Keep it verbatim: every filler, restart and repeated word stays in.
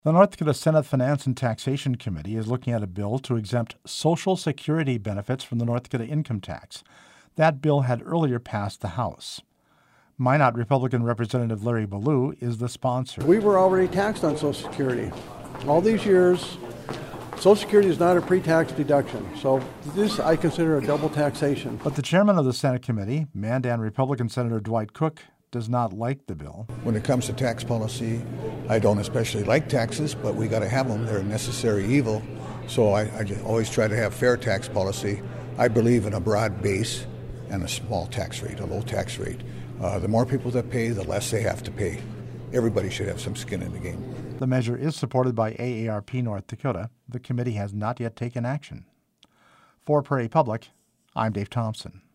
The North Dakota Senate Finance and Taxation Committee is looking at a bill to exempt Social Security benefits from the North Dakota income tax. That bill had earlier passed the House. Minot Republican Representative Larry Ballou is the sponsor. We were already taxed on Social Security. All these years, Social Security is not a pre-tax deduction, so this I consider a double taxation. But the chairman of the Senate committee, Mandan Republican Senator Dwight Cook, does not like the bill. When it comes to tax policy, I don't especially like taxes, but we got to have them. They're a necessary evil. So I, I just always try to have fair tax policy. I believe in a broad base and a small tax rate, a low tax rate. Uh, the more people that pay, the less they have to pay. Everybody should have some skin in the game. The measure is supported by A A R P North Dakota. The committee has not yet taken action. For Prairie Public, I'm Dave Thompson.